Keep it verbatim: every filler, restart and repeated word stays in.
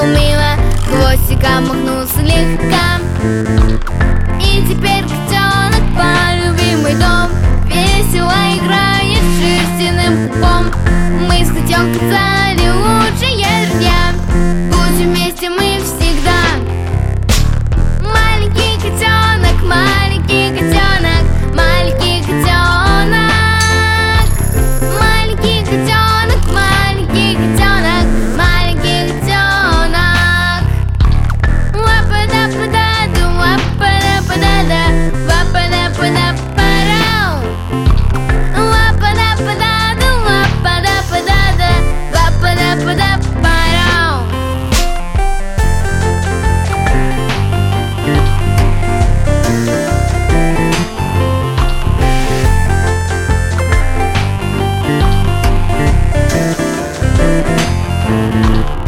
мило, хвостиком махнул слегка. И теперь котенок полюбимый дом весело играет шерстяным пупом. Мы с котенком стали лучшие друзья, будем вместе мы всегда. Маленький котенок, маленький котенок, маленький котенок, маленький котенок, маленький котенок, маленький котенок. Лапа-да-па-да-ду, лапа-да-па-да-да, лапа-да-па-да-па-рау. Лапа-да-па-да-ду, лапа-да-па-да-да, лапа-да-па-да-па-рау. Thank you.